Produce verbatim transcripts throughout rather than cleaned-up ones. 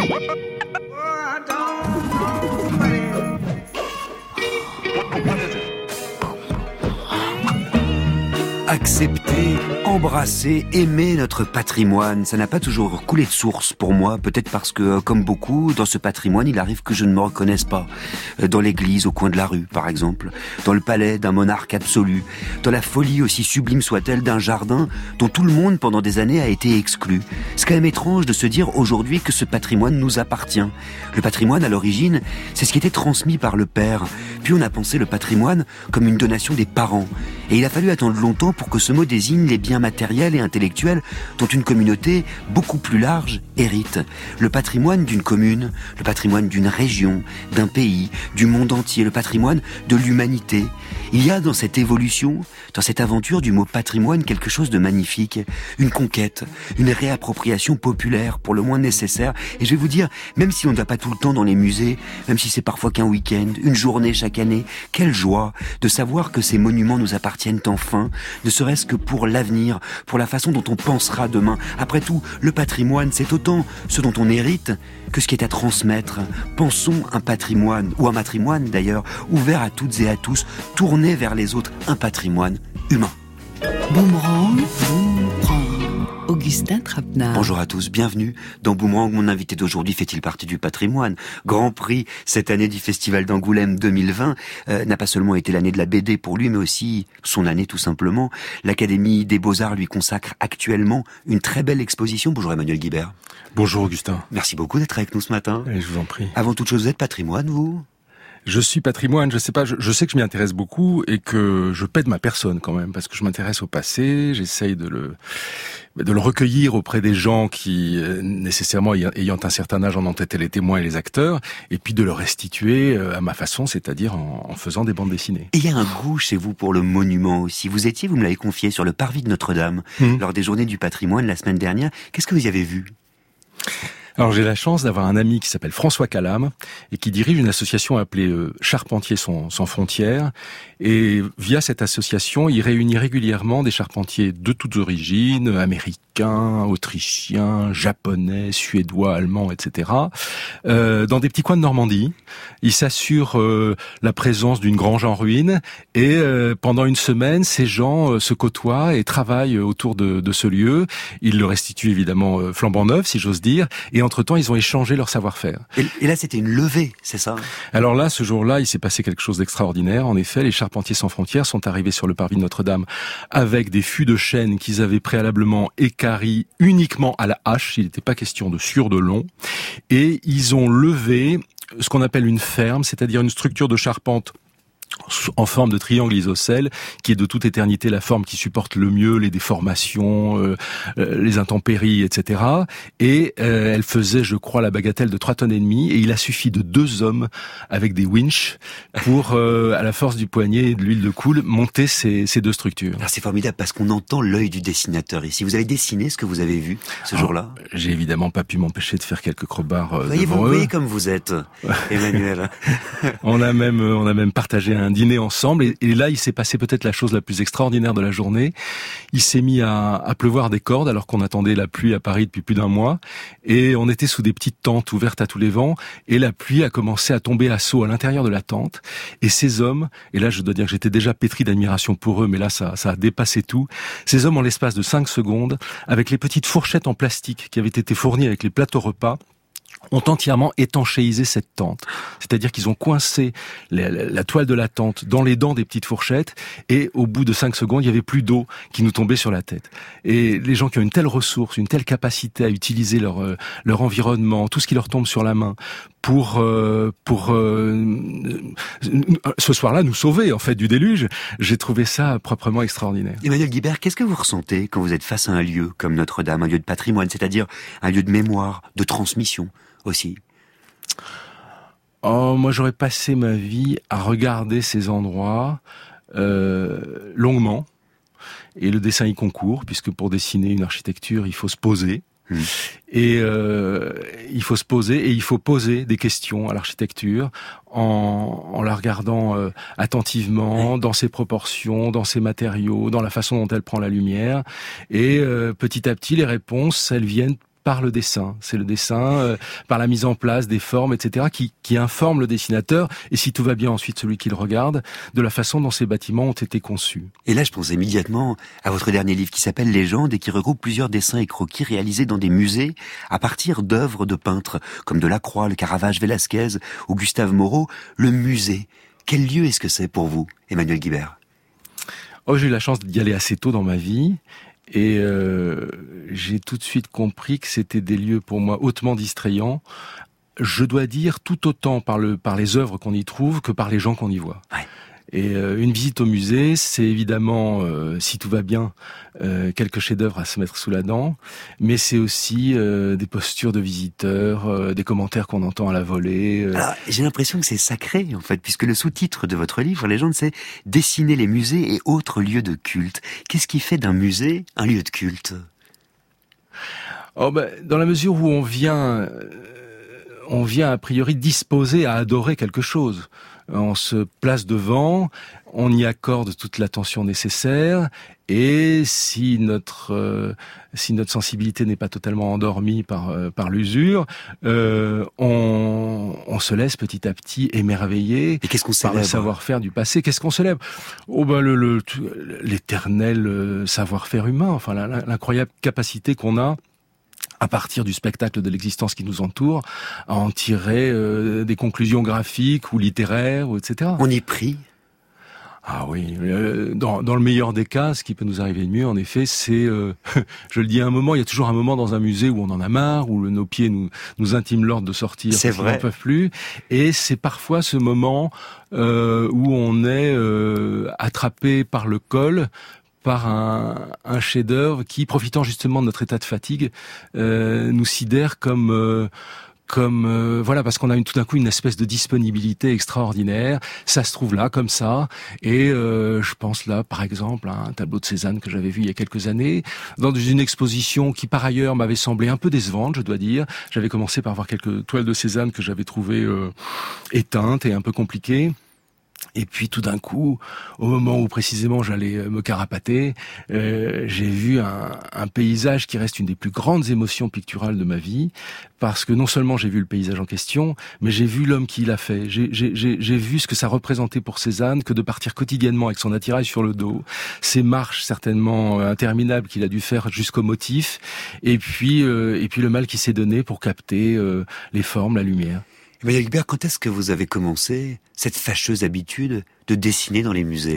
Accepter, embrasser, aimer notre patrimoine, ça n'a pas toujours coulé de source pour moi, peut-être parce que, comme beaucoup, dans ce patrimoine, il arrive que je ne me reconnaisse pas. Dans l'église, au coin de la rue, par exemple, dans le palais d'un monarque absolu, dans la folie, aussi sublime soit-elle, d'un jardin dont tout le monde, pendant des années, a été exclu. C'est quand même étrange de se dire aujourd'hui que ce patrimoine nous appartient. Le patrimoine, à l'origine, c'est ce qui était transmis par le père. Puis on a pensé le patrimoine comme une donation des parents. Et il a fallu attendre longtemps pour que ce mot désigne les biens matériels et intellectuels dont une communauté beaucoup plus large hérite. Le patrimoine d'une commune, le patrimoine d'une région, d'un pays, du monde entier, le patrimoine de l'humanité. Il y a dans cette évolution, dans cette aventure du mot patrimoine, quelque chose de magnifique, une conquête, une réappropriation populaire pour le moins nécessaire. Et je vais vous dire, même si on ne va pas tout le temps dans les musées, même si c'est parfois qu'un week-end, une journée chaque année, quelle joie de savoir que ces monuments nous appartiennent enfin, ne serait-ce que pour l'avenir, pour la façon dont on pensera demain. Après tout, le patrimoine, c'est autant ce dont on hérite que ce qui est à transmettre. Pensons un patrimoine, ou un matrimoine d'ailleurs, ouvert à toutes et à tous, tourné vers les autres, un patrimoine humain. Boomerang, Boomerang. Augustin Trapenard. Bonjour à tous, bienvenue dans Boomerang. Mon invité d'aujourd'hui fait-il partie du patrimoine. Grand prix cette année du Festival d'Angoulême deux mille vingt euh, n'a pas seulement été l'année de la B D pour lui, mais aussi son année tout simplement. L'Académie des Beaux-Arts lui consacre actuellement une très belle exposition. Bonjour Emmanuel Guibert. Bonjour Augustin. Merci beaucoup d'être avec nous ce matin. Et je vous en prie. Avant toute chose, vous êtes patrimoine, vous ? Je suis patrimoine, je sais pas, je, je sais que je m'y intéresse beaucoup et que je pète ma personne quand même, parce que je m'intéresse au passé, j'essaye de le de le recueillir auprès des gens qui, nécessairement ayant un certain âge, en ont été les témoins et les acteurs, et puis de le restituer à ma façon, c'est-à-dire en, en faisant des bandes dessinées. Et il y a un goût chez vous pour le monument aussi. Vous étiez, vous me l'avez confié, sur le parvis de Notre-Dame, mmh. lors des Journées du patrimoine la semaine dernière. Qu'est-ce que vous y avez vu ? Alors j'ai la chance d'avoir un ami qui s'appelle François Calame et qui dirige une association appelée euh, Charpentiers sans, sans frontières. Et via cette association, il réunit régulièrement des charpentiers de toutes origines, américains, autrichiens, japonais, suédois, allemands, et cetera, euh, dans des petits coins de Normandie. Il s'assure euh, la présence d'une grange en ruine et euh, pendant une semaine, ces gens euh, se côtoient et travaillent autour de, de ce lieu. Ils le restituent évidemment euh, flambant neuf, si j'ose dire, et entre-temps, ils ont échangé leur savoir-faire. Et, et là, c'était une levée, c'est ça ? Alors là, ce jour-là, il s'est passé quelque chose d'extraordinaire. En effet, les Charpentiers sans frontières sont arrivés sur le parvis de Notre-Dame avec des fûts de chêne qu'ils avaient préalablement équarris uniquement à la hache. Il n'était pas question de sciure de long. Et ils ont levé ce qu'on appelle une ferme, c'est-à-dire une structure de charpente en forme de triangle isocèle, qui est de toute éternité la forme qui supporte le mieux les déformations, euh, les intempéries, et cetera. Et euh, elle faisait, je crois, la bagatelle de trois tonnes et demie, et il a suffi de deux hommes avec des winches pour, euh, à la force du poignet et de l'huile de coule, monter ces, ces deux structures. Alors c'est formidable parce qu'on entend l'œil du dessinateur ici. Vous avez dessiné ce que vous avez vu ce Alors, jour-là ? J'ai évidemment pas pu m'empêcher de faire quelques crobards euh, voyez, devant vous eux. voyez comme vous êtes, Emmanuel. on a même, on a même partagé un dîner ensemble et, et là il s'est passé peut-être la chose la plus extraordinaire de la journée. Il s'est mis à, à pleuvoir des cordes alors qu'on attendait la pluie à Paris depuis plus d'un mois et on était sous des petites tentes ouvertes à tous les vents et la pluie a commencé à tomber à seaux à l'intérieur de la tente et ces hommes, et là je dois dire que j'étais déjà pétri d'admiration pour eux mais là ça, ça a dépassé tout, ces hommes en l'espace de cinq secondes avec les petites fourchettes en plastique qui avaient été fournies avec les plateaux repas ont entièrement étanchéisé cette tente. C'est-à-dire qu'ils ont coincé la, la, la toile de la tente dans les dents des petites fourchettes et au bout de cinq secondes, il y avait plus d'eau qui nous tombait sur la tête. Et les gens qui ont une telle ressource, une telle capacité à utiliser leur, euh, leur environnement, tout ce qui leur tombe sur la main pour, euh, pour euh, ce soir-là nous sauver en fait du déluge, j'ai trouvé ça proprement extraordinaire. Emmanuel Guibert, qu'est-ce que vous ressentez quand vous êtes face à un lieu comme Notre-Dame, un lieu de patrimoine, c'est-à-dire un lieu de mémoire, de transmission aussi? Oh, moi j'aurais passé ma vie à regarder ces endroits euh, longuement, et le dessin y concourt, puisque pour dessiner une architecture, il faut se poser. Mmh. Et euh, il faut se poser et il faut poser des questions à l'architecture en, en la regardant euh, attentivement, dans ses proportions, dans ses matériaux, dans la façon dont elle prend la lumière. Et euh, petit à petit, les réponses, elles viennent par le dessin. C'est le dessin, euh, par la mise en place des formes, et cetera, qui, qui informe le dessinateur, et si tout va bien ensuite celui qui le regarde, de la façon dont ces bâtiments ont été conçus. Et là, je pense immédiatement à votre dernier livre qui s'appelle Légende et qui regroupe plusieurs dessins et croquis réalisés dans des musées à partir d'œuvres de peintres comme Delacroix, le Caravage, Velázquez ou Gustave Moreau. Le musée, quel lieu est-ce que c'est pour vous, Emmanuel Guibert ? Oh, j'ai eu la chance d'y aller assez tôt dans ma vie. Et euh, j'ai tout de suite compris que c'était des lieux pour moi hautement distrayants. Je dois dire tout autant par le par les œuvres qu'on y trouve que par les gens qu'on y voit. Ouais. Et euh, une visite au musée, c'est évidemment, euh, si tout va bien, euh, quelques chefs-d'œuvre à se mettre sous la dent, mais c'est aussi euh, des postures de visiteurs, euh, des commentaires qu'on entend à la volée. Euh... Alors, j'ai l'impression que c'est sacré, en fait, puisque le sous-titre de votre livre, Légende, c'est « Dessiner les musées et autres lieux de culte ». Qu'est-ce qui fait d'un musée un lieu de culte ? Oh ben, dans la mesure où on vient, euh, on vient a priori disposé à adorer quelque chose. On se place devant, on y accorde toute l'attention nécessaire, et si notre euh, si notre sensibilité n'est pas totalement endormie par euh, par l'usure, euh, on on se laisse petit à petit émerveiller et qu'est-ce qu'on par le savoir-faire du passé. Qu'est-ce qu'on célèbre ? Oh ben le, le l'éternel savoir-faire humain, enfin l'incroyable capacité qu'on a à partir du spectacle de l'existence qui nous entoure, à en tirer euh, des conclusions graphiques ou littéraires, ou et cetera. On y prie. Ah oui, euh, dans, dans le meilleur des cas, ce qui peut nous arriver de mieux, en effet, c'est, euh, je le dis à un moment, il y a toujours un moment dans un musée où on en a marre, où le, nos pieds nous, nous intiment l'ordre de sortir, c'est parce vrai. qu'ils n'en peuvent plus, et c'est parfois ce moment euh, où on est euh, attrapé par le col, par un, un chef-d'œuvre qui, profitant justement de notre état de fatigue, euh, nous sidère comme euh, comme euh, voilà, parce qu'on a une, tout d'un coup une espèce de disponibilité extraordinaire. Ça se trouve là comme ça, et euh, je pense là par exemple à un tableau de Cézanne que j'avais vu il y a quelques années dans une exposition qui par ailleurs m'avait semblé un peu décevante, je dois dire. J'avais commencé par voir quelques toiles de Cézanne que j'avais trouvées euh, éteintes et un peu compliquées. Et puis tout d'un coup, au moment où précisément j'allais me carapater, euh, j'ai vu un, un paysage qui reste une des plus grandes émotions picturales de ma vie, parce que non seulement j'ai vu le paysage en question, mais j'ai vu l'homme qui l'a fait. J'ai, j'ai, j'ai, j'ai vu ce que ça représentait pour Cézanne que de partir quotidiennement avec son attirail sur le dos, ces marches certainement interminables qu'il a dû faire jusqu'au motif, et puis euh, et puis le mal qu'il s'est donné pour capter euh, les formes, la lumière. Emmanuel Guibert, quand est-ce que vous avez commencé cette fâcheuse habitude de dessiner dans les musées ?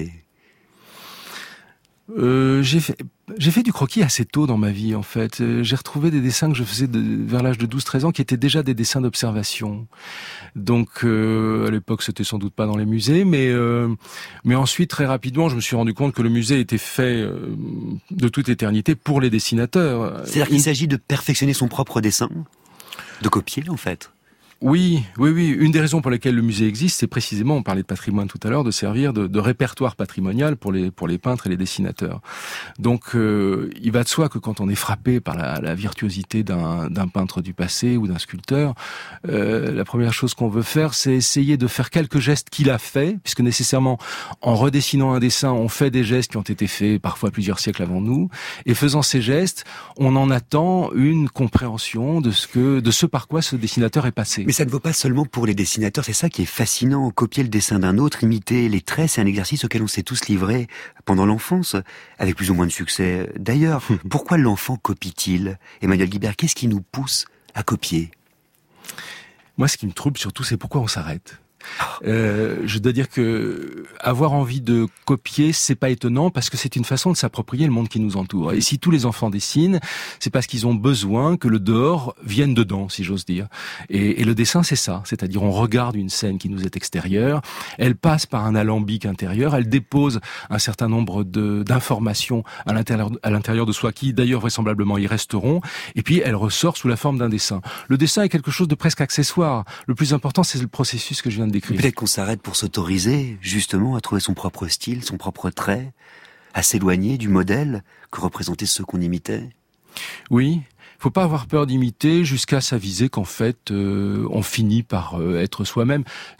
Euh, j'ai fait, j'ai fait du croquis assez tôt dans ma vie, en fait. J'ai retrouvé des dessins que je faisais de, vers l'âge de douze treize ans qui étaient déjà des dessins d'observation. Donc, euh, à l'époque, c'était sans doute pas dans les musées, mais, euh, mais ensuite, très rapidement, je me suis rendu compte que le musée était fait euh, de toute éternité pour les dessinateurs. C'est-à-dire qu'il s'agit de perfectionner son propre dessin ? De copier, en fait ? Oui, oui, oui. Une des raisons pour lesquelles le musée existe, c'est précisément, on parlait de patrimoine tout à l'heure, de servir de, de répertoire patrimonial pour les pour les peintres et les dessinateurs. Donc, euh, il va de soi que quand on est frappé par la, la virtuosité d'un d'un peintre du passé ou d'un sculpteur, euh, la première chose qu'on veut faire, c'est essayer de faire quelques gestes qu'il a fait, puisque nécessairement, en redessinant un dessin, on fait des gestes qui ont été faits parfois plusieurs siècles avant nous, et faisant ces gestes, on en attend une compréhension de ce que de ce par quoi ce dessinateur est passé. Mais ça ne vaut pas seulement pour les dessinateurs, c'est ça qui est fascinant. Copier le dessin d'un autre, imiter les traits, c'est un exercice auquel on s'est tous livrés pendant l'enfance, avec plus ou moins de succès. D'ailleurs, pourquoi l'enfant copie-t-il ? Emmanuel Guibert, qu'est-ce qui nous pousse à copier ? Moi, ce qui me trouble surtout, c'est pourquoi on s'arrête. Euh, je dois dire que avoir envie de copier, c'est pas étonnant parce que c'est une façon de s'approprier le monde qui nous entoure. Et si tous les enfants dessinent, c'est parce qu'ils ont besoin que le dehors vienne dedans, si j'ose dire. Et, et le dessin, c'est ça. C'est-à-dire, on regarde une scène qui nous est extérieure, elle passe par un alambic intérieur, elle dépose un certain nombre de, d'informations à l'intérieur, à l'intérieur de soi qui, d'ailleurs, vraisemblablement, y resteront. Et puis, elle ressort sous la forme d'un dessin. Le dessin est quelque chose de presque accessoire. Le plus important, c'est le processus que je viens de décrire. Peut-être qu'on s'arrête pour s'autoriser, justement, à trouver son propre style, son propre trait, à s'éloigner du modèle que représentaient ceux qu'on imitait. Oui, faut pas avoir peur d'imiter jusqu'à s'aviser qu'en fait, euh, on finit par euh, être soi-même. Ce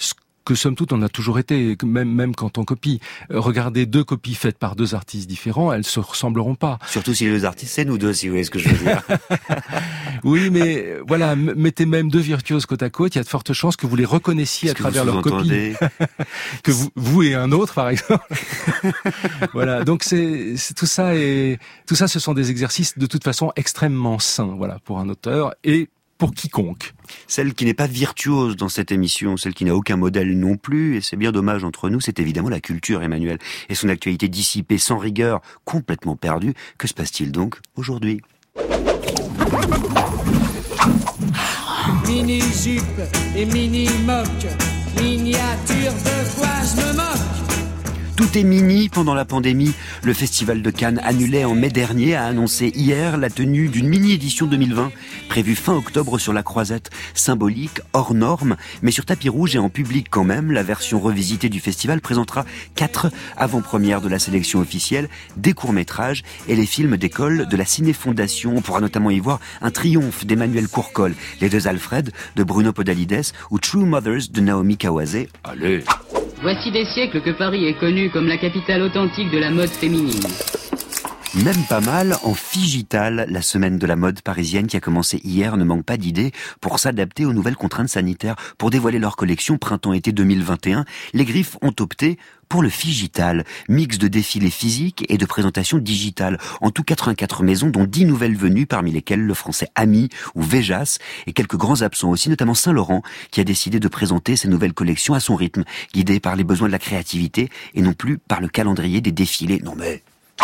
que somme toute on a toujours été, même même quand on copie. Regardez deux copies faites par deux artistes différents, elles se ressembleront pas. Surtout si les deux artistes, c'est nous deux, si vous voyez ce que je veux dire. Oui, mais voilà, mettez même deux virtuoses côte à côte, il y a de fortes chances que vous les reconnaissiez à travers leur copie. Que vous, vous et un autre, par exemple. Voilà, donc c'est, c'est tout ça et tout ça, ce sont des exercices de toute façon extrêmement sains, voilà, pour un auteur et pour quiconque. Celle qui n'est pas virtuose dans cette émission, celle qui n'a aucun modèle non plus, et c'est bien dommage entre nous, c'est évidemment la culture, Emmanuel, et son actualité dissipée, sans rigueur, complètement perdue. Que se passe-t-il donc aujourd'hui ? Mini-jupe et mini-moque, miniature de quoi je me moque. Tout est mini pendant la pandémie. Le Festival de Cannes, annulé en mai dernier, a annoncé hier la tenue d'une mini-édition deux mille vingt, prévue fin octobre sur la Croisette. Symbolique, hors norme, mais sur tapis rouge et en public quand même, la version revisitée du festival présentera quatre avant-premières de la sélection officielle, des courts-métrages et les films d'école de la Ciné Fondation. On pourra notamment y voir un triomphe d'Emmanuel Courcol, Les Deux Alfred de Bruno Podalides ou True Mothers de Naomi Kawase. Allez! Voici des siècles que Paris est connu comme la capitale authentique de la mode féminine. Même pas mal, en Figital, la semaine de la mode parisienne qui a commencé hier ne manque pas d'idées pour s'adapter aux nouvelles contraintes sanitaires. Pour dévoiler leur collection printemps-été deux mille vingt et un, les Griffes ont opté pour le Figital, mix de défilés physiques et de présentations digitales. En tout quatre-vingt-quatre maisons, dont dix nouvelles venues, parmi lesquelles le français Ami ou Véjas, et quelques grands absents aussi, notamment Saint-Laurent, qui a décidé de présenter ses nouvelles collections à son rythme, guidé par les besoins de la créativité et non plus par le calendrier des défilés. Non mais...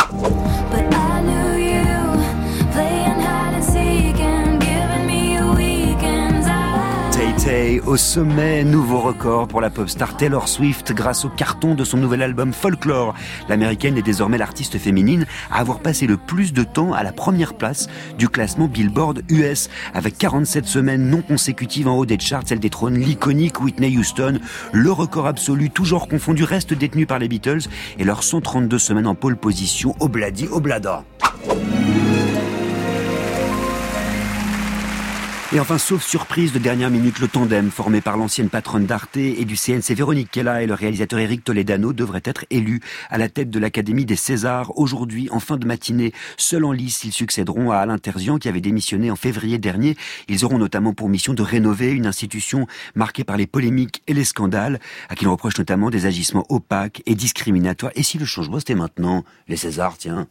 Tay-Tay au sommet, nouveau record pour la pop star Taylor Swift grâce au carton de son nouvel album Folklore. L'américaine est désormais l'artiste féminine à avoir passé le plus de temps à la première place du classement Billboard U S. Avec quarante-sept semaines non consécutives en haut des charts, elle détrône l'iconique Whitney Houston. Le record absolu, toujours confondu, reste détenu par les Beatles et leurs cent trente-deux semaines en pole position, obladi oblada. Et enfin, sauf surprise de dernière minute, le tandem formé par l'ancienne patronne d'Arte et du C N C Véronique Kella et le réalisateur Eric Toledano devrait être élu à la tête de l'Académie des Césars. Aujourd'hui, en fin de matinée, seuls en lice, ils succéderont à Alain Terzian qui avait démissionné en février dernier. Ils auront notamment pour mission de rénover une institution marquée par les polémiques et les scandales, à qui l'on reproche notamment des agissements opaques et discriminatoires. Et si le changement c'était maintenant, les Césars, tiens.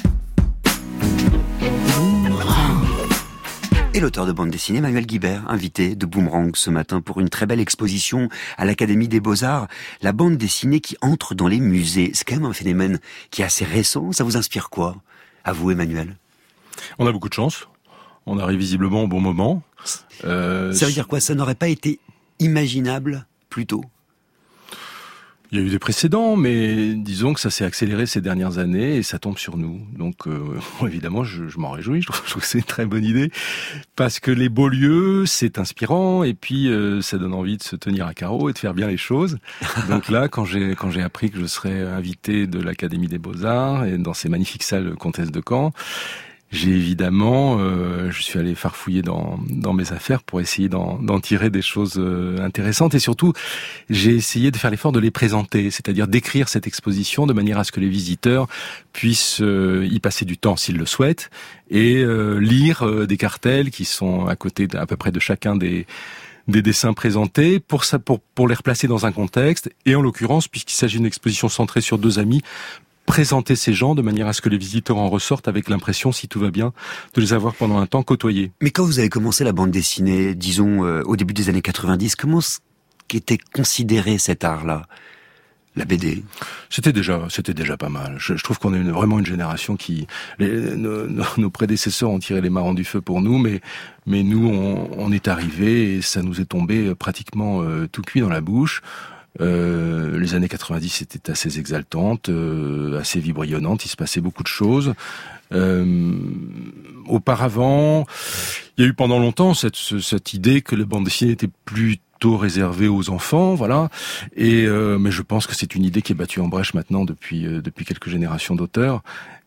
Et l'auteur de bande dessinée, Emmanuel Guibert, invité de Boomerang ce matin pour une très belle exposition à l'Académie des Beaux-Arts. La bande dessinée qui entre dans les musées, c'est quand même un phénomène qui est assez récent. Ça vous inspire quoi, à vous, Emmanuel ? On a beaucoup de chance. On arrive visiblement au bon moment. Euh... Ça veut dire quoi ? Ça n'aurait pas été imaginable plus tôt ? Il y a eu des précédents, mais disons que ça s'est accéléré ces dernières années et ça tombe sur nous. Donc euh, évidemment, je, je m'en réjouis, je trouve, je trouve que c'est une très bonne idée, parce que les beaux lieux, c'est inspirant et puis euh, ça donne envie de se tenir à carreau et de faire bien les choses. Donc là, quand j'ai quand j'ai appris que je serais invité de l'Académie des Beaux-Arts et dans ces magnifiques salles Comtesse de Caen, j'ai évidemment, euh, je suis allé farfouiller dans dans mes affaires pour essayer d'en, d'en tirer des choses euh, intéressantes et surtout j'ai essayé de faire l'effort de les présenter, c'est-à-dire d'écrire cette exposition de manière à ce que les visiteurs puissent euh, y passer du temps s'ils le souhaitent et euh, lire euh, des cartels qui sont à côté à peu près de chacun des des dessins présentés pour ça pour pour les replacer dans un contexte et en l'occurrence puisqu'il s'agit d'une exposition centrée sur deux amis, présenter ces gens de manière à ce que les visiteurs en ressortent avec l'impression, si tout va bien, de les avoir pendant un temps côtoyés. Mais quand vous avez commencé la bande dessinée, disons euh, au début des années quatre-vingt-dix, comment était considéré cet art-là ? La B D. C'était déjà, c'était déjà pas mal. Je, je trouve qu'on est une, vraiment une génération qui, les, nos, nos prédécesseurs ont tiré les marrons du feu pour nous, mais mais nous, on, on est arrivés et ça nous est tombé pratiquement euh, tout cuit dans la bouche. Euh, les années quatre-vingt-dix étaient assez exaltantes, euh, assez vibrillonnantes, il se passait beaucoup de choses. Euh, auparavant, il y a eu pendant longtemps cette, cette idée que les bandes dessinées étaient plutôt réservées aux enfants, voilà. Et euh, mais je pense que c'est une idée qui est battue en brèche maintenant depuis euh, depuis quelques générations d'auteurs.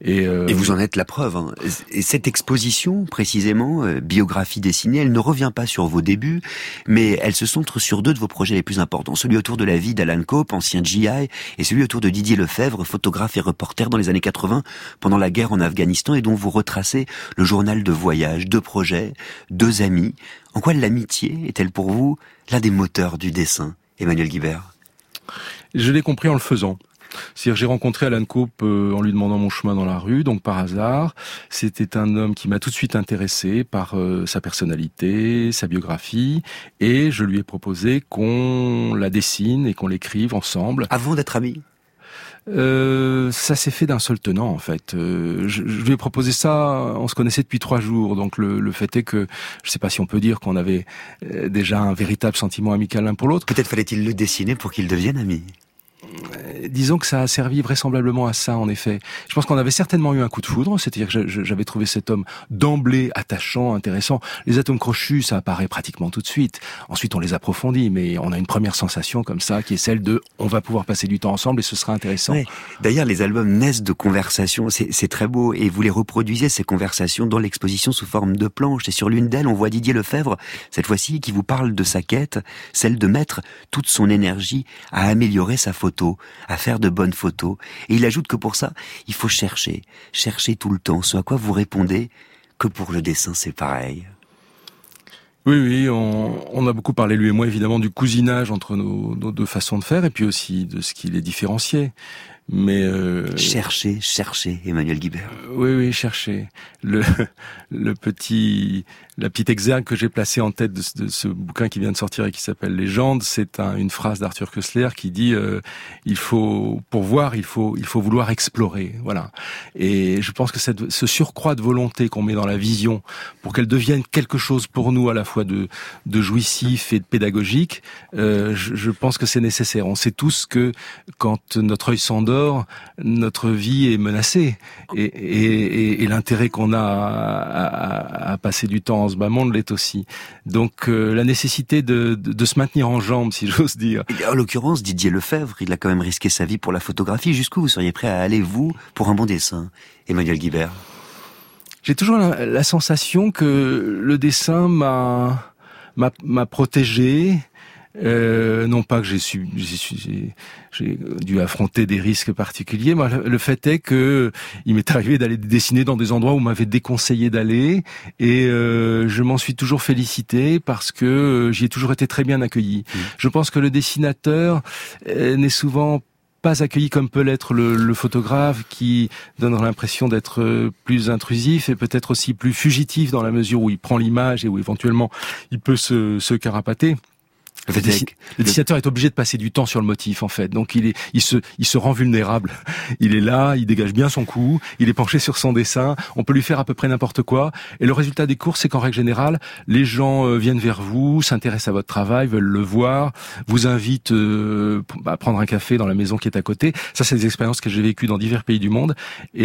Et, euh... et vous en êtes la preuve. Hein. Et cette exposition, précisément, euh, biographie dessinée, elle ne revient pas sur vos débuts, mais elle se centre sur deux de vos projets les plus importants. Celui autour de la vie d'Alan Cope, ancien G I, et celui autour de Didier Lefebvre, photographe et reporter dans les années quatre-vingts, pendant la guerre en Afghanistan, et dont vous retracez le journal de voyage, deux projets, deux amis. En quoi l'amitié est-elle pour vous l'un des moteurs du dessin, Emmanuel Guibert? Je l'ai compris en le faisant. C'est-à-dire, j'ai rencontré Alan Cope euh, en lui demandant mon chemin dans la rue, donc par hasard. C'était un homme qui m'a tout de suite intéressé par euh, sa personnalité, sa biographie, et je lui ai proposé qu'on la dessine et qu'on l'écrive ensemble. Avant d'être amis? Euh, ça s'est fait d'un seul tenant, en fait. Euh, je, je lui ai proposé ça, on se connaissait depuis trois jours, donc le, le fait est que, je sais pas si on peut dire qu'on avait euh, déjà un véritable sentiment amical l'un pour l'autre. Peut-être fallait-il le dessiner pour qu'ils deviennent amis. Disons que ça a servi vraisemblablement à ça, en effet. Je pense qu'on avait certainement eu un coup de foudre, c'est-à-dire que j'avais trouvé cet homme d'emblée attachant, intéressant. Les atomes crochus, ça apparaît pratiquement tout de suite. Ensuite, on les approfondit, mais on a une première sensation comme ça, qui est celle de « on va pouvoir passer du temps ensemble et ce sera intéressant ouais. ». D'ailleurs, les albums naissent de conversations, c'est très beau, et vous les reproduisez, ces conversations, dans l'exposition sous forme de planches. Et sur l'une d'elles, on voit Didier Lefebvre, cette fois-ci, qui vous parle de sa quête, celle de mettre toute son énergie à améliorer sa photo, à faire de bonnes photos. Et il ajoute que pour ça, il faut chercher, chercher tout le temps. Ce à quoi vous répondez que pour le dessin, c'est pareil. Oui, oui, on, on a beaucoup parlé, lui et moi, évidemment, du cousinage entre nos, nos deux façons de faire, et puis aussi de ce qui les différenciait. Mais euh... chercher, chercher, Emmanuel Guibert. Euh, oui, oui, chercher. Le, le petit, la petite exergue que j'ai placée en tête de ce, de ce bouquin qui vient de sortir et qui s'appelle Légende, c'est un, une phrase d'Arthur Koestler qui dit euh, il faut, pour voir, il faut, il faut vouloir explorer. Voilà. Et je pense que cette, ce surcroît de volonté qu'on met dans la vision pour qu'elle devienne quelque chose pour nous à la fois de, de jouissif et de pédagogique, euh, je, je pense que c'est nécessaire. On sait tous que quand notre œil s'endort, notre vie est menacée et, et, et, et l'intérêt qu'on a à, à, à passer du temps en ce bas monde l'est aussi. Donc euh, la nécessité de, de, de se maintenir en jambes, si j'ose dire. Et en l'occurrence, Didier Lefebvre, il a quand même risqué sa vie pour la photographie. Jusqu'où vous seriez prêt à aller, vous, pour un bon dessin, Emmanuel Guibert? J'ai toujours la, la sensation que le dessin m'a m'a, m'a protégé. Euh, non pas que j'ai su, j'ai, j'ai dû affronter des risques particuliers, mais le fait est que il m'est arrivé d'aller dessiner dans des endroits où on m'avait déconseillé d'aller, et euh, je m'en suis toujours félicité parce que j'y ai toujours été très bien accueilli. Mmh. Je pense que le dessinateur euh, n'est souvent pas accueilli comme peut l'être le, le photographe, qui donne l'impression d'être plus intrusif et peut-être aussi plus fugitif dans la mesure où il prend l'image et où éventuellement il peut se, se carapater. Le, dessin, le dessinateur est obligé de passer du temps sur le motif, en fait. Donc il est, il se, il se rend vulnérable. Il est là, il dégage bien son coup, il est penché sur son dessin. On peut lui faire à peu près n'importe quoi. Et le résultat des cours, c'est qu'en règle générale, les gens euh, viennent vers vous, s'intéressent à votre travail, veulent le voir, vous invitent euh, à prendre un café dans la maison qui est à côté. Ça, c'est des expériences que j'ai vécues dans divers pays du monde.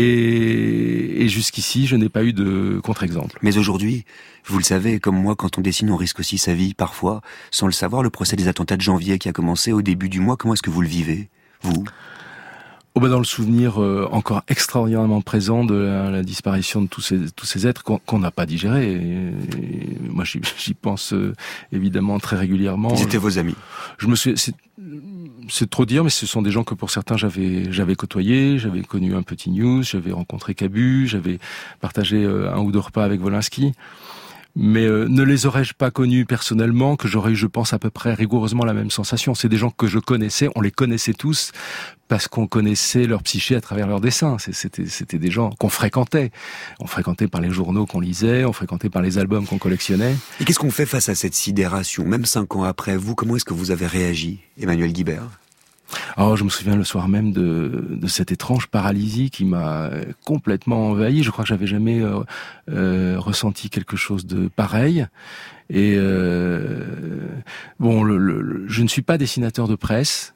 Et, et jusqu'ici, je n'ai pas eu de contre-exemple. Mais aujourd'hui, vous le savez, comme moi, quand on dessine, on risque aussi sa vie, parfois, sans le savoir. Le procès des attentats de janvier qui a commencé au début du mois, comment est-ce que vous le vivez, vous ? Oh ben dans le souvenir euh, encore extraordinairement présent de la, la disparition de tous ces, tous ces êtres qu'on qu'on n'a pas digérés. Et, et moi, j'y, j'y pense euh, évidemment très régulièrement. Ils étaient vos amis. Je me suis... C'est, c'est trop dire, mais ce sont des gens que pour certains j'avais j'avais côtoyé, j'avais connu un petit news, j'avais rencontré Cabu, j'avais partagé euh, un ou deux repas avec Wolinski. Mais euh, ne les aurais-je pas connus personnellement, que j'aurais eu, je pense, à peu près rigoureusement la même sensation. C'est des gens que je connaissais, on les connaissait tous, parce qu'on connaissait leur psyché à travers leurs dessins. C'était, c'était des gens qu'on fréquentait. On fréquentait par les journaux qu'on lisait, on fréquentait par les albums qu'on collectionnait. Et qu'est-ce qu'on fait face à cette sidération, même cinq ans après vous? Comment est-ce que vous avez réagi, Emmanuel Guibert? Alors, je me souviens le soir même de, de cette étrange paralysie qui m'a complètement envahi. Je crois que j'avais jamais euh, euh, ressenti quelque chose de pareil. Et euh, bon, le, le, je ne suis pas dessinateur de presse,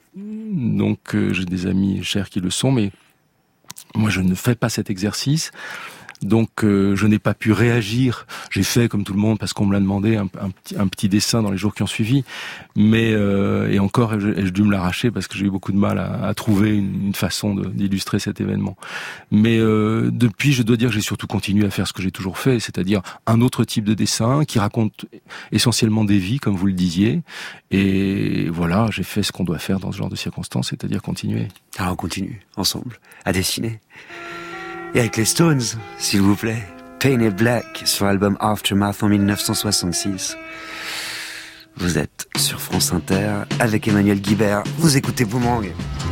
donc euh, j'ai des amis chers qui le sont, mais moi je ne fais pas cet exercice. Donc euh, je n'ai pas pu réagir. J'ai fait comme tout le monde parce qu'on me l'a demandé un, un, petit, un petit dessin dans les jours qui ont suivi. Mais euh, et encore, ai-je dû me l'arracher parce que j'ai eu beaucoup de mal à, à trouver une, une façon de, d'illustrer cet événement. Mais euh, depuis, je dois dire que j'ai surtout continué à faire ce que j'ai toujours fait, c'est-à-dire un autre type de dessin qui raconte essentiellement des vies, comme vous le disiez. Et voilà, j'ai fait ce qu'on doit faire dans ce genre de circonstances, c'est-à-dire continuer. Alors on continue, ensemble, à dessiner. Et avec les Stones, s'il vous plaît. Painted Black, sur l'album Aftermath en dix-neuf cent soixante-six. Vous êtes sur France Inter, avec Emmanuel Guibert. Vous écoutez Boomerang.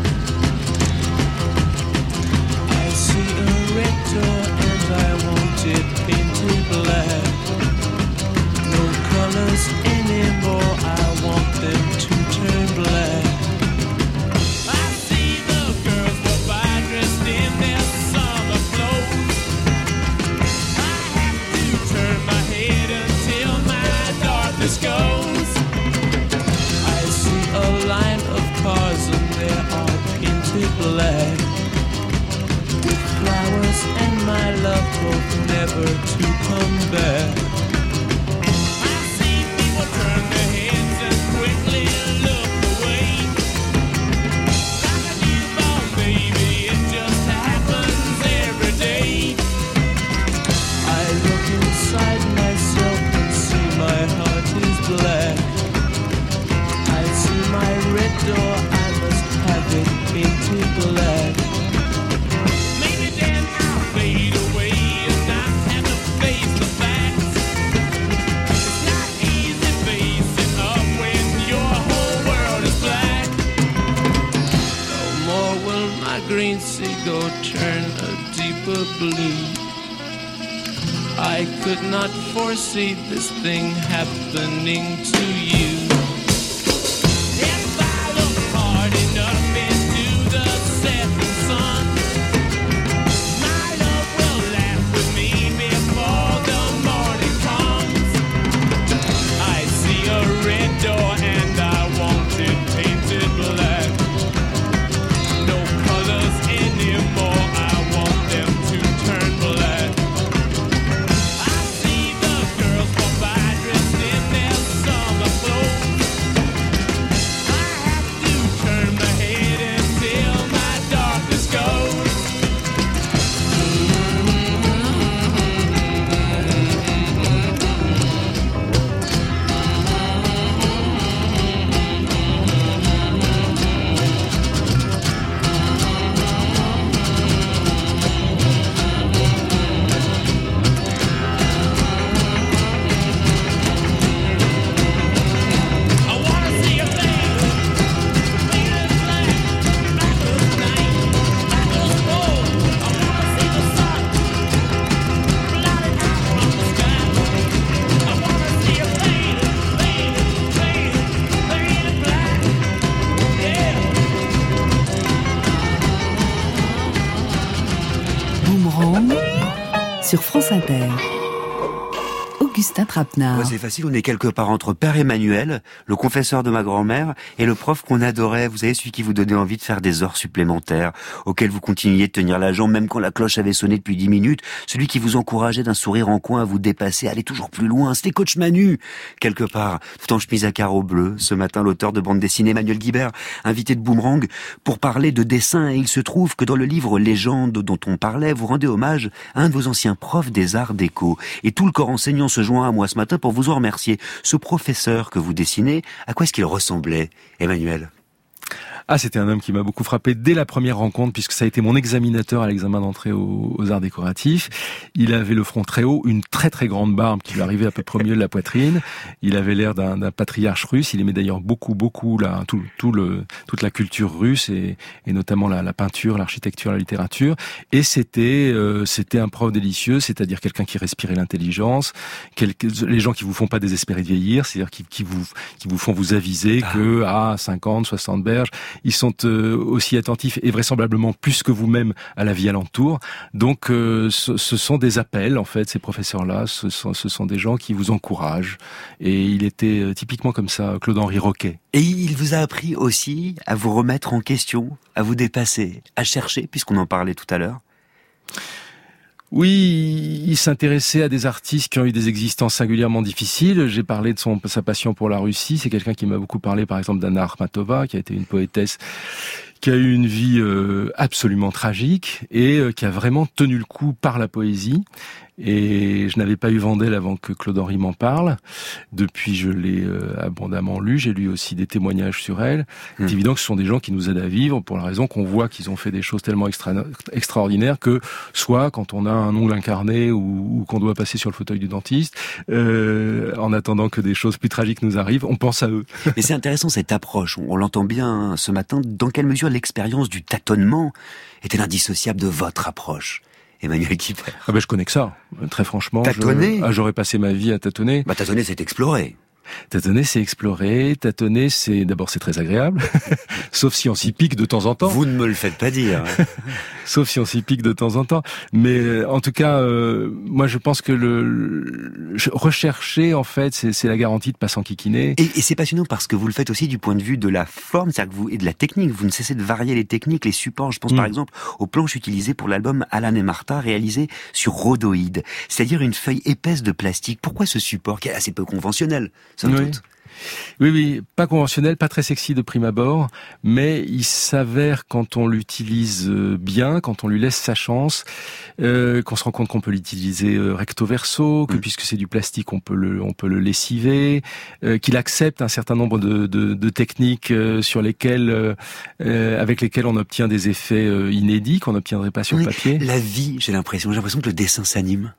I see a red door and I want it painted black. No colors anymore, I want them to turn black. I see the girls go by dressed in their summer clothes. I have to turn my head until my darkness goes. I see a line of cars and they are painted black, with flowers and my love hope never to come back. I see people turn their heads and quickly look away. Like a newborn baby, it just happens every day. I look inside myself and see my heart is black. I see my red door, I must have it painted black. Maybe then I'll fade away and not have to face the facts. It's not easy facing up when your whole world is black. No more will my green seagull turn a deeper blue. I could not foresee this thing happening to you. If I look hard enough into the setting sun, my love will laugh with me before the morning comes. I see a red door and I want it painted black. No colors anymore, I want them to turn black. I see the girls walk by dressed in their summer clothes. I have to turn my head until my darkness goes. I wanna see a thing, painted black, black as night, black as gold. I wanna see the sun, blotted out from the sky. I wanna see a painted, painted, painted, painted black, yeah. Boomerang sur France Inter. Augustin Trapenard. Ouais, c'est facile, on est quelque part entre Père Emmanuel, le confesseur de ma grand-mère, et le prof qu'on adorait, vous savez, celui qui vous donnait envie de faire des heures supplémentaires, auxquelles vous continuiez de tenir la jambe, même quand la cloche avait sonné depuis dix minutes, celui qui vous encourageait d'un sourire en coin à vous dépasser, à aller toujours plus loin, c'était Coach Manu, quelque part, tout en chemise à carreaux bleus. Ce matin, l'auteur de bande dessinée Emmanuel Guibert, invité de Boomerang, pour parler de dessin, et il se trouve que dans le livre Légende dont on parlait, vous rendez hommage à un de vos anciens profs des arts déco, et tout le corps enseignant se joint à moi ce matin pour vous en remercier. Ce professeur que vous dessinez, à quoi est-ce qu'il ressemblait, Emmanuel ? Ah, c'était un homme qui m'a beaucoup frappé dès la première rencontre, puisque ça a été mon examinateur à l'examen d'entrée aux, aux arts décoratifs. Il avait le front très haut, une très très grande barbe qui lui arrivait à peu près au milieu de la poitrine. Il avait l'air d'un, d'un patriarche russe. Il aimait d'ailleurs beaucoup beaucoup la, tout, tout le, toute la culture russe et, et notamment la, la peinture, l'architecture, la littérature. Et c'était euh, c'était un prof délicieux, c'est-à-dire quelqu'un qui respirait l'intelligence, quelques, les gens qui vous font pas désespérer de vieillir, c'est-à-dire qui, qui vous qui vous font vous aviser ah. que à cinquante, soixante berges, ils sont euh, aussi attentifs et vraisemblablement plus que vous-même à la vie alentour. Donc euh, ce, ce sont des appels, en fait, ces professeurs-là, ce sont, ce sont des gens qui vous encouragent. Et il était euh, typiquement comme ça, Claude-Henri Roquet. Et il vous a appris aussi à vous remettre en question, à vous dépasser, à chercher, puisqu'on en parlait tout à l'heure. Oui, il s'intéressait à des artistes qui ont eu des existences singulièrement difficiles. J'ai parlé de son, sa passion pour la Russie. C'est quelqu'un qui m'a beaucoup parlé, par exemple, d'Anna Akhmatova, qui a été une poétesse qui a eu une vie euh, absolument tragique et euh, qui a vraiment tenu le coup par la poésie. Et je n'avais pas eu vent d'elle avant que Claude-Henri m'en parle. Depuis, je l'ai euh, abondamment lu. J'ai lu aussi des témoignages sur elle. Mmh. C'est évident que ce sont des gens qui nous aident à vivre pour la raison qu'on voit qu'ils ont fait des choses tellement extra- extraordinaires que soit quand on a un ongle incarné ou, ou qu'on doit passer sur le fauteuil du dentiste, euh, en attendant que des choses plus tragiques nous arrivent, on pense à eux. Et c'est intéressant cette approche. On l'entend bien ce matin. Dans quelle mesure l'expérience du tâtonnement est-elle indissociable de votre approche, Emmanuel Kipper? Ah ben je connais que ça, très franchement. Tâtonner je... ah, j'aurais passé ma vie à tâtonner. Bah tâtonner, c'est explorer. Tâtonner, c'est explorer. Tâtonner, c'est d'abord c'est très agréable, sauf si on s'y pique de temps en temps. Vous ne me le faites pas dire. Sauf si on s'y pique de temps en temps. Mais en tout cas, euh, moi je pense que le, le rechercher en fait, c'est, c'est la garantie de pas s'enquiquiner. Et, et c'est passionnant parce que vous le faites aussi du point de vue de la forme, c'est-à-dire que vous et de la technique. Vous ne cessez de varier les techniques, les supports. Je pense mmh. par exemple aux planches utilisées pour l'album Alan et Martha, réalisé sur rhodoïde, c'est-à-dire une feuille épaisse de plastique. Pourquoi ce support qui est assez peu conventionnel? Oui. oui, oui, pas conventionnel, pas très sexy de prime abord, mais il s'avère quand on l'utilise bien, quand on lui laisse sa chance, euh, qu'on se rend compte qu'on peut l'utiliser recto verso, que mmh. puisque c'est du plastique, on peut le, on peut le lessiver, euh, qu'il accepte un certain nombre de, de, de techniques euh, sur lesquelles, euh, avec lesquelles on obtient des effets euh, inédits qu'on n'obtiendrait pas sur oui, papier. La vie, j'ai l'impression, j'ai l'impression que le dessin s'anime.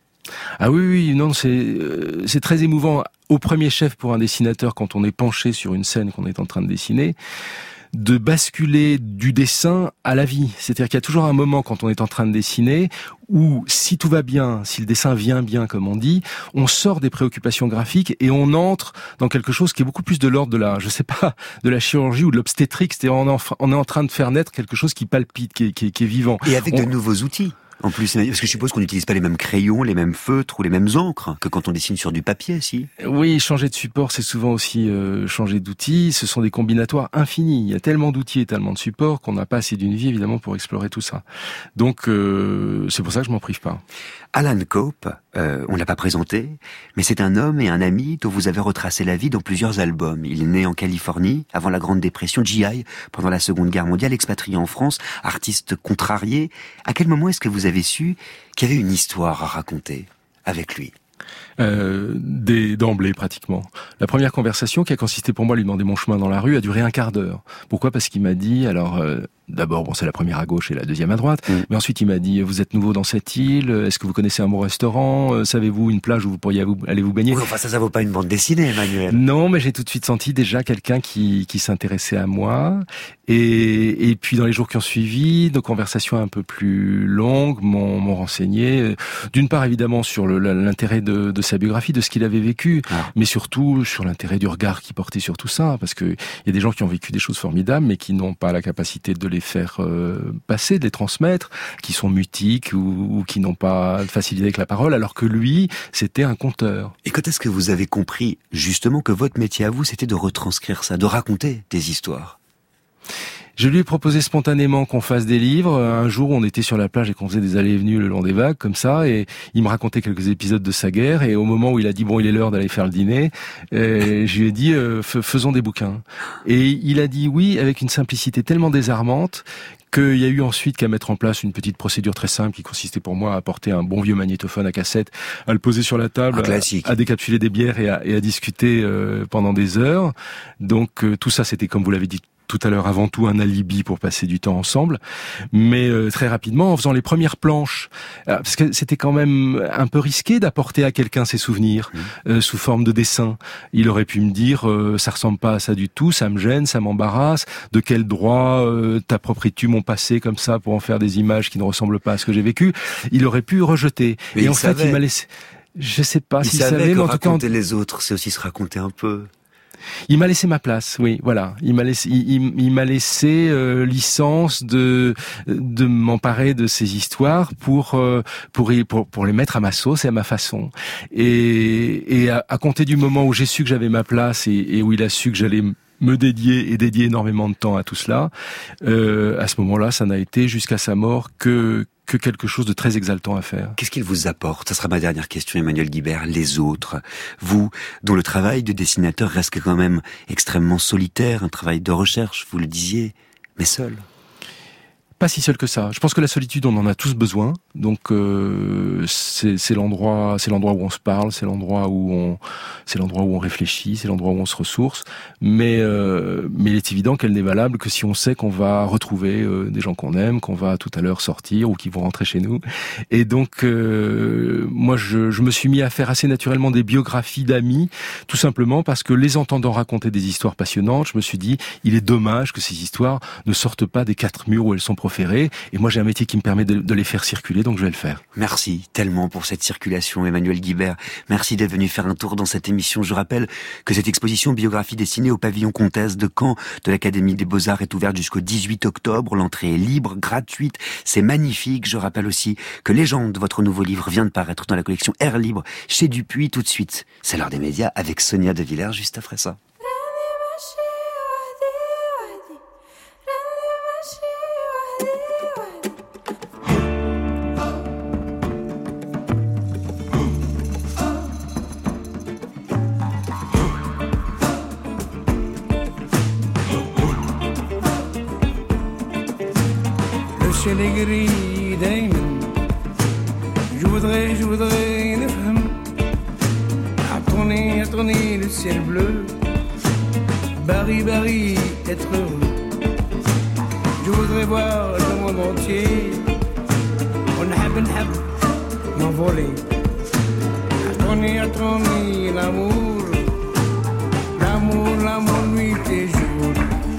Ah oui, oui, non, c'est euh, c'est très émouvant. Au premier chef pour un dessinateur, quand on est penché sur une scène qu'on est en train de dessiner, de basculer du dessin à la vie. C'est-à-dire qu'il y a toujours un moment quand on est en train de dessiner où, si tout va bien, si le dessin vient bien, comme on dit, on sort des préoccupations graphiques et on entre dans quelque chose qui est beaucoup plus de l'ordre de la, je sais pas, de la chirurgie ou de l'obstétrique. C'est-à-dire on, en, on est en train de faire naître quelque chose qui palpite, qui est, qui est, qui est vivant. Et avec on... de nouveaux outils. En plus, parce que je suppose qu'on n'utilise pas les mêmes crayons, les mêmes feutres ou les mêmes encres que quand on dessine sur du papier, si. Oui, changer de support, c'est souvent aussi euh, changer d'outils. Ce sont des combinatoires infinis. Il y a tellement d'outils et tellement de supports qu'on n'a pas assez d'une vie, évidemment, pour explorer tout ça. Donc, euh, c'est pour ça que je m'en prive pas. Alan Cope, euh, on l'a pas présenté, mais c'est un homme et un ami dont vous avez retracé la vie dans plusieurs albums. Il est né en Californie, avant la Grande Dépression, G I, pendant la Seconde Guerre mondiale, expatrié en France, artiste contrarié. À quel moment est-ce que vous avez su qu'il y avait une histoire à raconter avec lui? Euh, dès d'emblée pratiquement. La première conversation qui a consisté pour moi à lui demander mon chemin dans la rue a duré un quart d'heure. Pourquoi? Parce qu'il m'a dit, alors euh, d'abord bon c'est la première à gauche et la deuxième à droite, mmh. mais ensuite il m'a dit vous êtes nouveau dans cette île, est-ce que vous connaissez un bon restaurant, euh, savez-vous une plage où vous pourriez vous, aller vous baigner? Oui, enfin ça ça vaut pas une bande dessinée, Emmanuel. Non, mais j'ai tout de suite senti déjà quelqu'un qui qui s'intéressait à moi et et puis dans les jours qui ont suivi, nos conversations un peu plus longues m'ont m'ont renseigné d'une part évidemment sur le, l'intérêt de, de sa biographie, de ce qu'il avait vécu, ah. mais surtout sur l'intérêt du regard qu'il portait sur tout ça, parce que il y a des gens qui ont vécu des choses formidables, mais qui n'ont pas la capacité de les faire euh, passer, de les transmettre, qui sont mutiques ou, ou qui n'ont pas de facilité avec la parole, alors que lui, c'était un conteur. Et quand est-ce que vous avez compris, justement, que votre métier à vous, c'était de retranscrire ça, de raconter des histoires? Je lui ai proposé spontanément qu'on fasse des livres. Un jour, on était sur la plage et qu'on faisait des allées et venues le long des vagues, comme ça, et il me racontait quelques épisodes de sa guerre, et au moment où il a dit, bon, il est l'heure d'aller faire le dîner, euh, je lui ai dit, euh, faisons des bouquins. Et il a dit oui, avec une simplicité tellement désarmante, qu'il y a eu ensuite qu'à mettre en place une petite procédure très simple qui consistait pour moi à apporter un bon vieux magnétophone à cassette, à le poser sur la table, à, à décapsuler des bières et à, et à discuter euh, pendant des heures. Donc euh, tout ça, c'était, comme vous l'avez dit tout à l'heure, avant tout un alibi pour passer du temps ensemble, mais euh, très rapidement en faisant les premières planches, euh, parce que c'était quand même un peu risqué d'apporter à quelqu'un ses souvenirs mmh. euh, sous forme de dessin. Il aurait pu me dire euh, ça ressemble pas à ça du tout, ça me gêne, ça m'embarrasse, de quel droit euh, t'appropries-tu mon passé comme ça pour en faire des images qui ne ressemblent pas à ce que j'ai vécu. Il aurait pu rejeter. Mais et il en savait. fait il m'a laissé, je sais pas il s'il savait savait, que mais en tout cas raconter les autres, c'est aussi se raconter un peu. Il m'a laissé ma place, oui, voilà. Il m'a laissé, il, il, il m'a laissé euh, licence de de m'emparer de ces histoires pour euh, pour pour pour les mettre à ma sauce et à ma façon. Et et à, à compter du moment où j'ai su que j'avais ma place et, et où il a su que j'allais me dédier et dédier énormément de temps à tout cela, euh, à ce moment-là, ça n'a été jusqu'à sa mort que que quelque chose de très exaltant à faire. Qu'est-ce qu'il vous apporte? Ça sera ma dernière question, Emmanuel Guibert. Les autres, vous, dont le travail de dessinateur reste quand même extrêmement solitaire, un travail de recherche, vous le disiez, mais seul. Pas si seul que ça. Je pense que la solitude, on en a tous besoin. Donc euh, c'est, c'est l'endroit, c'est l'endroit où on se parle, c'est l'endroit où on, c'est l'endroit où on réfléchit, c'est l'endroit où on se ressource. Mais euh, mais il est évident qu'elle n'est valable que si on sait qu'on va retrouver euh, des gens qu'on aime, qu'on va tout à l'heure sortir ou qui vont rentrer chez nous. Et donc euh, moi, je, je me suis mis à faire assez naturellement des biographies d'amis, tout simplement parce que les entendant raconter des histoires passionnantes, je me suis dit, il est dommage que ces histoires ne sortent pas des quatre murs où elles sont proférées. Et moi, j'ai un métier qui me permet de, de les faire circuler, donc je vais le faire. Merci tellement pour cette circulation, Emmanuel Guibert. Merci d'être venu faire un tour dans cette émission. Je rappelle que cette exposition biographie dessinée au pavillon Comtesse de Caen de l'Académie des Beaux-Arts est ouverte jusqu'au dix-huit octobre. L'entrée est libre, gratuite. C'est magnifique. Je rappelle aussi que Légende, votre nouveau livre, vient de paraître dans la collection Air Libre chez Dupuis. Tout de suite, c'est l'heure des médias avec Sonia De Villers juste après ça. ciel est gris دايما je voudrais je voudrais نفهم اعطوني اعطوني le ciel bleu Paris Paris être heureux je voudrais voir le monde entier ونحب نحب m'envoler اعطوني اعطوني l'amour l'amour l'amour nuit et jour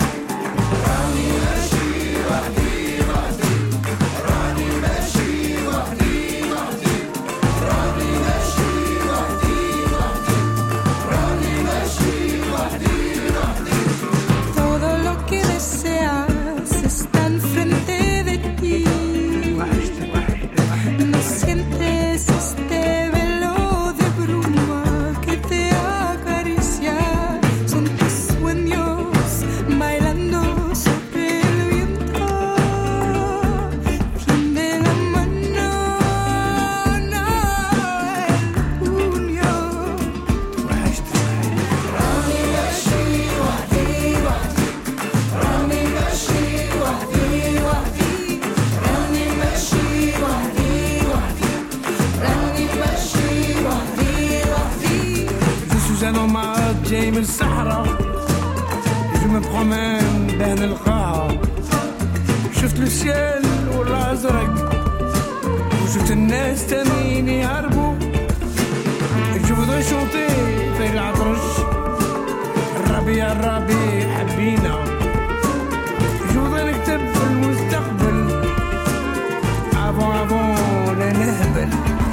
جاي من الصحراء je me promène بين القاعة شفت السيل والأزرق وشفت الناس تانيين يهربوا je voudrais chanter في العطرش الربيع الربيع حبينا je voudrais نكتب في المستقبل avant avant لا نهبل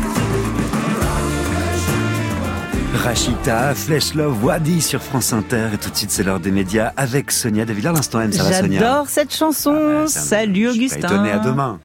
Rachita, Flèche Love, Wadi sur France Inter. Et tout de suite, c'est l'heure des médias avec Sonia De Villers. L'instant M, ça va Sonia? J'adore cette chanson. Ah, Salut Augustin. Étonné, à demain.